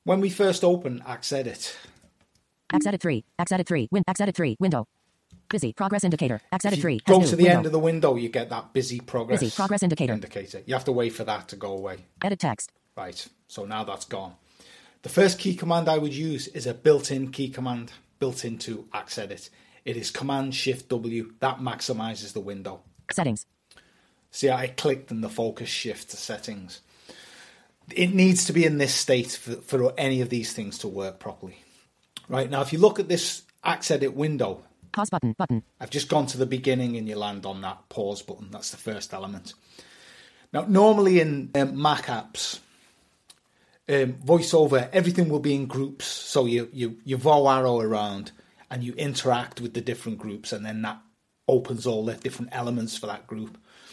When we first open AxeEdit. AxeEdit 3. AxeEdit 3. AxeEdit 3. Window. Busy. Progress indicator. AxeEdit 3. Go to the end of the window, you get that busy progress indicator. You have to wait for that to go away. Edit text. Right. So now that's gone. The first key command I would use is a built-in key command built into AxeEdit. It is Command-Shift-W. That maximizes the window. Settings. See, I clicked and the focus shift to settings. It needs to be in this state for any of these things to work properly. Right, now if you look at this AxeEdit window, pause button. I've just gone to the beginning and you land on that pause button. That's the first element. Now, normally in Mac apps, VoiceOver, everything will be in groups. So you vow arrow around and you interact with the different groups, and then that opens all the different elements for that group.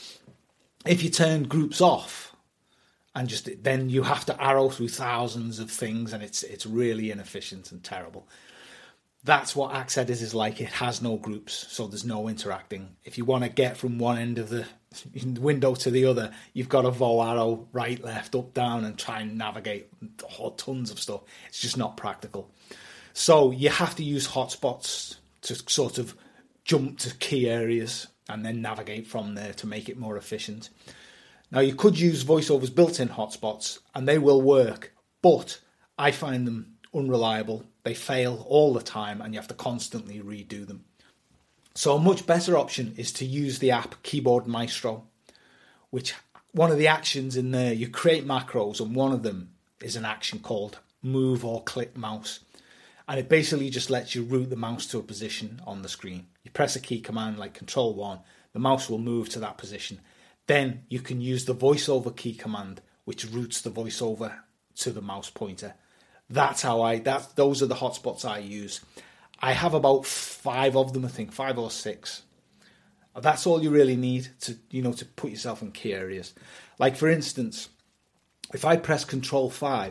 If you turn groups off, and then you have to arrow through thousands of things, and it's really inefficient and terrible. That's what AxeEdit is like. It has no groups, so there's no interacting. If you want to get from one end of the window to the other, you've got to vow arrow right, left, up, down, and try and navigate tons of stuff. It's just not practical. So you have to use hotspots to sort of jump to key areas and then navigate from there to make it more efficient. Now, you could use VoiceOver's built-in hotspots, and they will work, but I find them unreliable. They fail all the time, and you have to constantly redo them. So a much better option is to use the app Keyboard Maestro, which one of the actions in there, you create macros, and one of them is an action called move or click mouse. And it basically just lets you route the mouse to a position on the screen. You press a key command like Control-1, the mouse will move to that position. Then you can use the VoiceOver key command, which routes the VoiceOver to the mouse pointer. Those are the hotspots I use. I have about 5 of them, I think, 5 or 6. That's all you really need to put yourself in key areas. Like, for instance, if I press Control-5,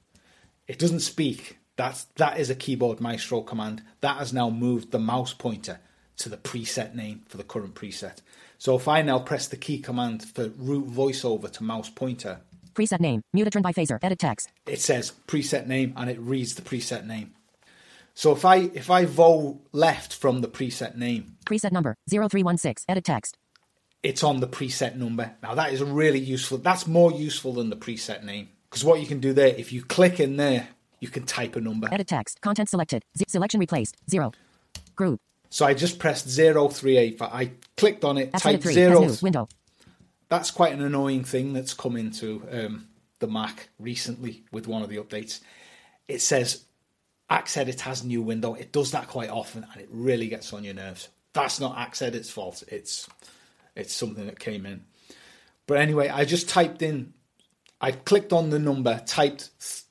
it doesn't speak. That is a Keyboard Maestro command. That has now moved the mouse pointer to the preset name for the current preset. So if I now press the key command for route VoiceOver to mouse pointer, preset name, Mutatron biphasor, edit text. It says preset name and it reads the preset name. So if I vow left from the preset name, preset number 0316, edit text. It's on the preset number. Now that is really useful. That's more useful than the preset name, because what you can do there, if you click in there, you can type a number. Edit text, content selected, selection replaced, 0. Group. So I just pressed 0385. I clicked on it, typed 0. Window. That's quite an annoying thing that's come into the Mac recently with one of the updates. It says AxeEdit has new window. It does that quite often, and it really gets on your nerves. That's not AxeEdit's fault. It's something that came in. But anyway, I just typed in. I clicked on the number, typed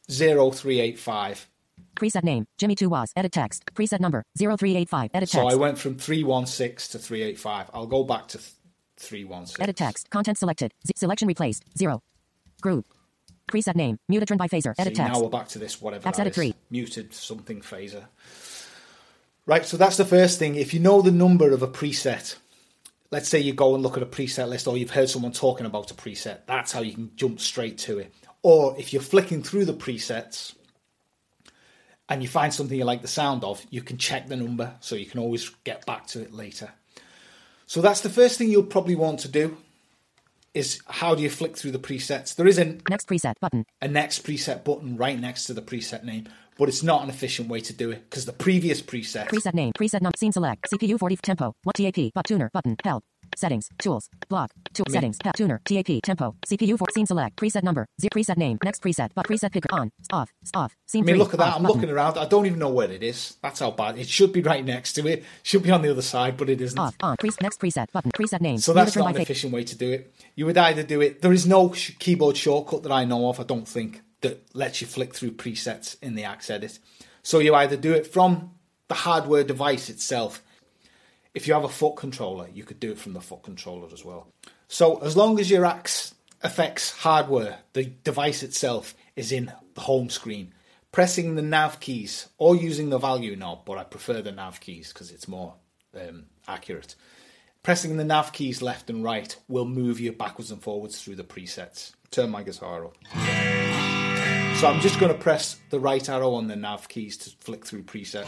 0385. Preset name, Jimmy 2 was, edit text. Preset number, 0385, edit text. So I went from 316 to 385. I'll go back to 316. Edit text, content selected, selection replaced, 0. Group. Preset name, Mutatron biphasor, edit text. Now we're back to this, whatever AxeEdit 3. Muted something phaser. Right, so that's the first thing. If you know the number of a preset, let's say you go and look at a preset list, or you've heard someone talking about a preset, that's how you can jump straight to it. Or if you're flicking through the presets and you find something you like the sound of, you can check the number so you can always get back to it later. So that's the first thing you'll probably want to do, is how do you flick through the presets? There is a next preset button. A next preset button right next to the preset name, but it's not an efficient way to do it because the previous preset name, preset number, scene select, CPU 40 tempo, what TAP, but tuner button, help. Settings, tools, block, settings, tuner, TAP, tempo, CPU for scene select, preset number, preset name, next preset, but preset picker, on, off, scene. Look at that, I'm looking around, I don't even know where it is. That's how bad. It should be right next to it, should be on the other side, but it isn't. Off, on, next preset, button, preset name. So that's not an efficient way to do it. You would either do it, there is no keyboard shortcut that I know of, I don't think, that lets you flick through presets in the AxeEdit. So you either do it from the hardware device itself. If you have a foot controller, you could do it from the foot controller as well. So as long as your FX hardware, the device itself, is in the home screen, pressing the nav keys or using the value knob, but I prefer the nav keys because it's more accurate. Pressing the nav keys left and right will move you backwards and forwards through the presets. Turn my guitar up. So I'm just going to press the right arrow on the nav keys to flick through presets.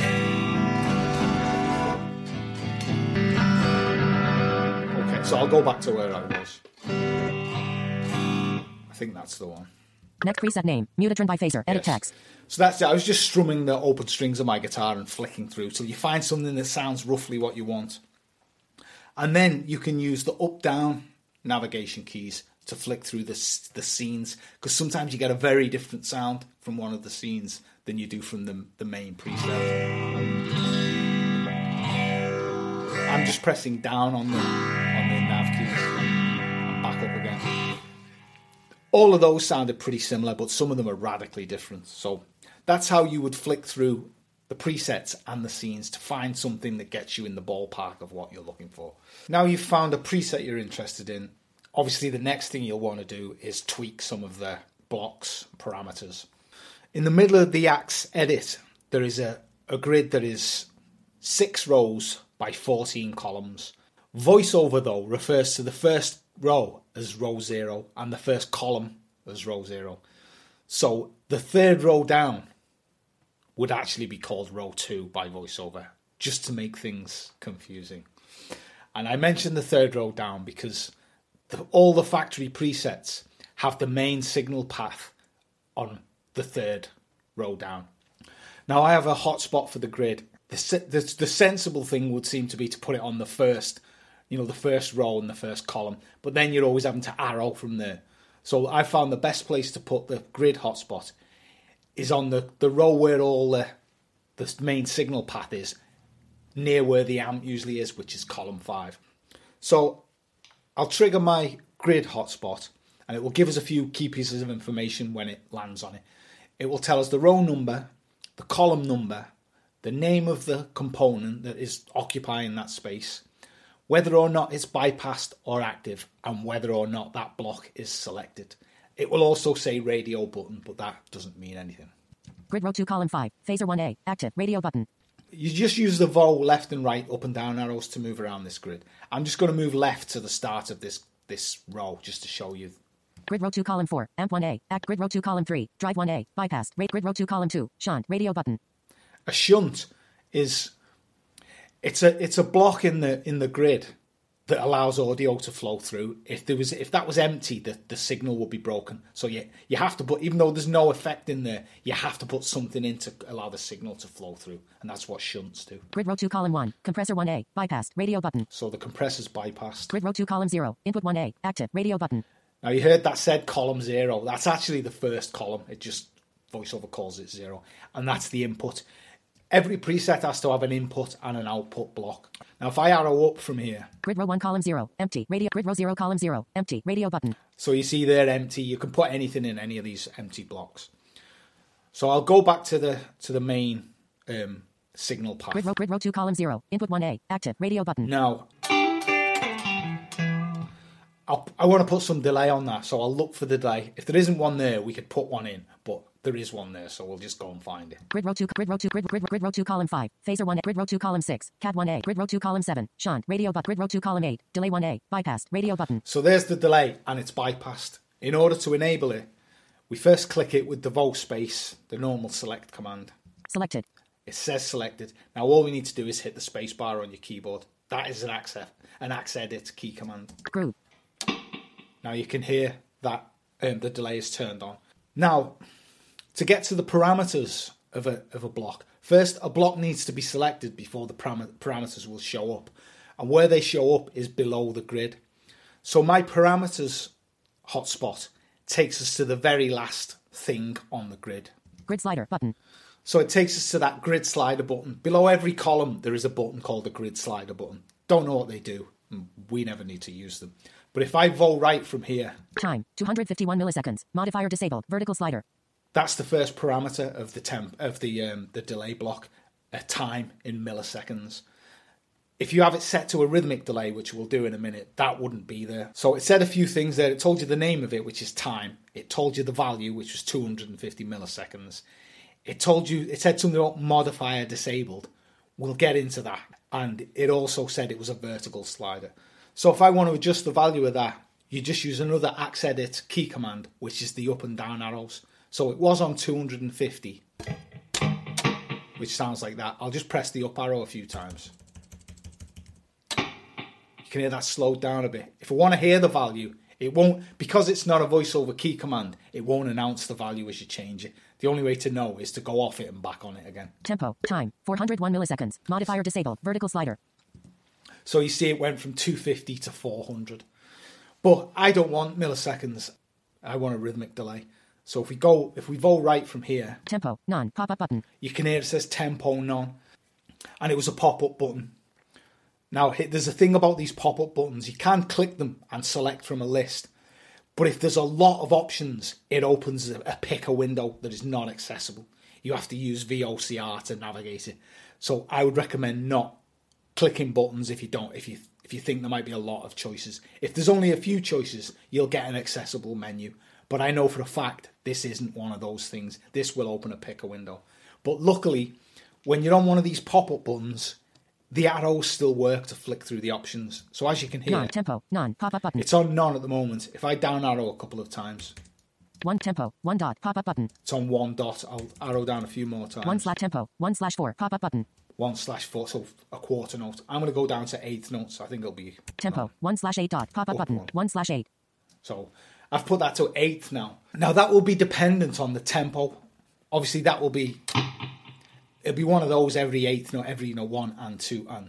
Okay, so I'll go back to where I was. I think that's the one. Next preset name. Mutatron by Phaser. Edit text. So that's it. I was just strumming the open strings of my guitar and flicking through till you find something that sounds roughly what you want. And then you can use the up-down navigation keys to flick through the scenes, because sometimes you get a very different sound from one of the scenes than you do from the main preset. I'm just pressing down on the nav keys and back up again. All of those sounded pretty similar, but some of them are radically different. So that's how you would flick through the presets and the scenes to find something that gets you in the ballpark of what you're looking for. Now you've found a preset you're interested in. Obviously, the next thing you'll want to do is tweak some of the blocks, parameters. In the middle of the Axe edit, there is a grid that is 6 rows by 14 columns. VoiceOver, though, refers to the first row as row 0 and the first column as row 0. So the third row down would actually be called row 2 by VoiceOver, just to make things confusing. And I mentioned the third row down because all the factory presets have the main signal path on the third row down. Now I have a hotspot for the grid. The sensible thing would seem to be to put it on the first row and the first column, but then you're always having to arrow from there. So I found the best place to put the grid hotspot is on the row where all the main signal path is, near where the amp usually is, which is column 5. So I'll trigger my grid hotspot, and it will give us a few key pieces of information when it lands on it. It will tell us the row number, the column number, the name of the component that is occupying that space, whether or not it's bypassed or active, and whether or not that block is selected. It will also say radio button, but that doesn't mean anything. Grid row 2 column 5. Phaser 1A. Active. Radio button. You just use the VO left and right, up and down arrows to move around this grid. I'm just going to move left to the start of this row just to show you. Grid row 2 column 4. Amp 1A. Act. Grid row 2 column 3. Drive 1A. Bypassed. Grid row 2 column 2. Shunt. Radio button. A shunt is it's a block in the grid that allows audio to flow through. If that was empty, the signal would be broken. So you have to put, even though there's no effect in there, you have to put something in to allow the signal to flow through, and that's what shunts do. Grid row 2 column 1. Compressor 1A. Bypassed. Radio button. So the compressor's bypassed. Grid row 2 column 0. Input 1A. Active. Radio button. Now you heard that said column 0. That's actually the first column. It just VoiceOver calls it 0, and that's the input. Every preset has to have an input and an output block. Now, if I arrow up from here... Grid row 1 column 0, empty. Radio. Grid row 0 column 0, empty. Radio button. So you see there, empty. You can put anything in any of these empty blocks. So I'll go back to the main signal path. Grid row 2 column 0, input 1A, active. Radio button. Now, I want to put some delay on that, so I'll look for the delay. If there isn't one there, we could put one in, but there is one there, so we'll just go and find it. Grid row 2 column 5, phaser 1A, grid row 2 column 6, CAD 1A, grid row 2 column 7, shunt, radio button, grid row 2 column 8, delay 1A, bypassed, radio button. So there's the delay, and it's bypassed. In order to enable it, we first click it with the Volt space, the normal select command. Selected. It says selected. Now all we need to do is hit the space bar on your keyboard. That is an axe edit key command. Groove. Now you can hear that the delay is turned on. Now, to get to the parameters of a block, first a block needs to be selected before the parameters will show up. And where they show up is below the grid. So my parameters hotspot takes us to the very last thing on the grid. Grid slider button. So it takes us to that grid slider button. Below every column, there is a button called the grid slider button. Don't know what they do. We never need to use them. But if I vote right from here... Time, 251 milliseconds. Modifier disabled. Vertical slider. That's the first parameter of the delay block. A time in milliseconds. If you have it set to a rhythmic delay, which we'll do in a minute, that wouldn't be there. So it said a few things there. It told you the name of it, which is time. It told you the value, which was 250 milliseconds. It said something about modifier disabled. We'll get into that. And it also said it was a vertical slider. So if I want to adjust the value of that, you just use another axe edit key command, which is the up and down arrows. So it was on 250, which sounds like that. I'll just press the up arrow a few times. You can hear that slowed down a bit. If I want to hear the value, it won't, because it's not a voiceover key command, it won't announce the value as you change it. The only way to know is to go off it and back on it again. Tempo, time, 401 milliseconds. Modifier disabled, vertical slider. So you see it went from 250 to 400. But I don't want milliseconds. I want a rhythmic delay. So if we vote right from here, Tempo, none, pop-up button. you can hear it says tempo none. And it was a pop-up button. Now, there's a thing about these pop-up buttons. You can click them and select from a list. But if there's a lot of options, it opens a picker window that is not accessible. You have to use VOCR to navigate it. So I would recommend not clicking buttons if you think there might be a lot of choices. If there's only a few choices, you'll get an accessible menu. But I know for a fact this isn't one of those things. This will open a picker window. But luckily, when you're on one of these pop-up buttons, the arrows still work to flick through the options. So as you can hear, None, tempo, none, pop-up button. it's on none at the moment. If I down arrow a couple of times, One tempo, one dot, pop-up button. it's on one dot. I'll arrow down a few more times. 1/tempo, 1/4, pop-up button. 1/4, so a quarter note. I'm going to go down to eighth notes. I think it'll be Tempo, 1/8 dot, pop-up Up button. one. 1/8. So I've put that to eighth now. Now that will be dependent on the tempo. Obviously, it'll be one of those every eighth note, every 1 and 2 and.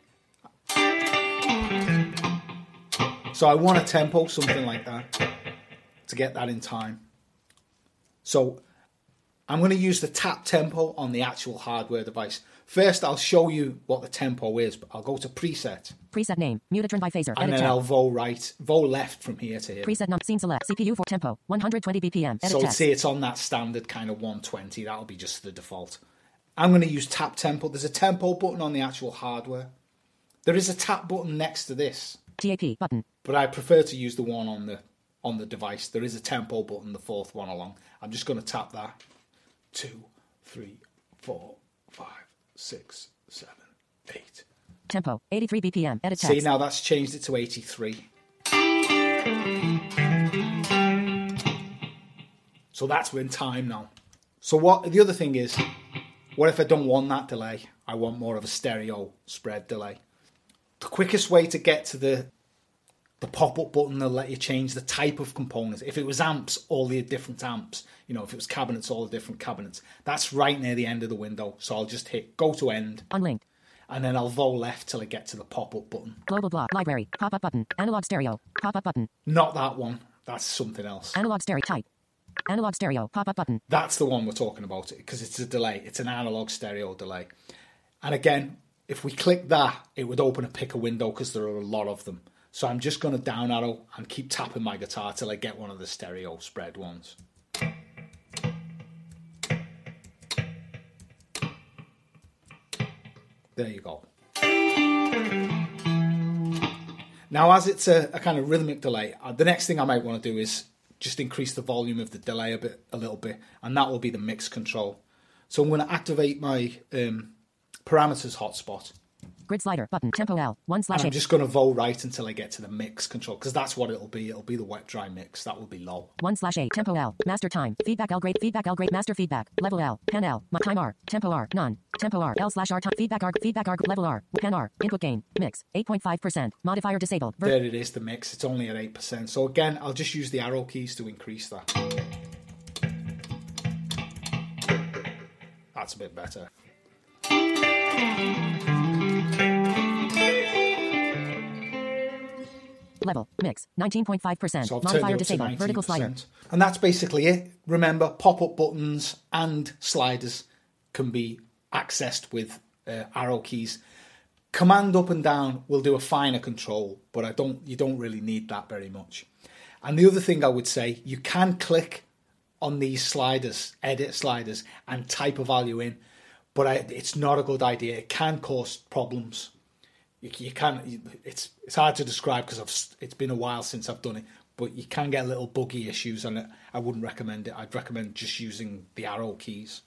So I want a tempo, something like that, to get that in time. So I'm going to use the tap tempo on the actual hardware device. First, I'll show you what the tempo is, but I'll go to preset. Preset name, Mutatron biphasor, And edit then I'll tab. vote left from here to here. Preset num, scene select, CPU for tempo, 120 BPM, edit So text. see, it's on that standard kind of 120. That'll be just the default. I'm going to use tap tempo. There's a tempo button on the actual hardware. There is a tap button next to this, TAP button. but I prefer to use the one on the device. There is a tempo button, the fourth one along. I'm just going to tap that. 2, 3, 4, 5, 6, 7, 8. Tempo, 83 BPM, edit text. See, now that's changed it to 83. So that's in time now. So the other thing is, what if I don't want that delay? I want more of a stereo spread delay. The quickest way to get to the pop-up button, they'll let you change the type of components. If it was amps, all the different amps. If it was cabinets, all the different cabinets. That's right near the end of the window. So I'll just hit go to end. Unlinked. And then I'll vote left till I get to the pop-up button. Global block, library, pop-up button, analog stereo, pop-up button, Not that one. That's something else. analog stereo, type, analog stereo, pop-up button, That's the one we're talking about because it's a delay. It's an analog stereo delay. And again, if we click that, it would open a picker window because there are a lot of them. So I'm just going to down arrow and keep tapping my guitar till I get one of the stereo spread ones. There you go. Now, as it's a kind of rhythmic delay, the next thing I might want to do is just increase the volume of the delay a little bit, and that will be the mix control. So I'm going to activate my parameters hotspot, grid slider, button, tempo L, and I'm 1/8, just going to vote right until I get to the mix control, because that's what it'll be. It'll be the wet dry mix. That will be low. 1/8, tempo L, master time, feedback L, grade, master feedback, level L, pen L, time R, tempo R, none, tempo R, L/R, time, feedback R, level R, pen R, input gain, mix, 8.5%, modifier disabled, There it is, the mix. It's only at 8%. So again, I'll just use the arrow keys to increase that. That's a bit better. level, mix, 19.5%, So I've turned it modifier up to disabled, 19%. vertical slider, And that's basically it. Remember, pop-up buttons and sliders can be accessed with arrow keys. Command up and down will do a finer control, but you don't really need that very much. And the other thing I would say, you can click on these sliders, edit sliders, and type a value in, but it's not a good idea. It can cause problems. You can. It's hard to describe because it's been a while since I've done it, but you can get little buggy issues, and I wouldn't recommend it. I'd recommend just using the arrow keys.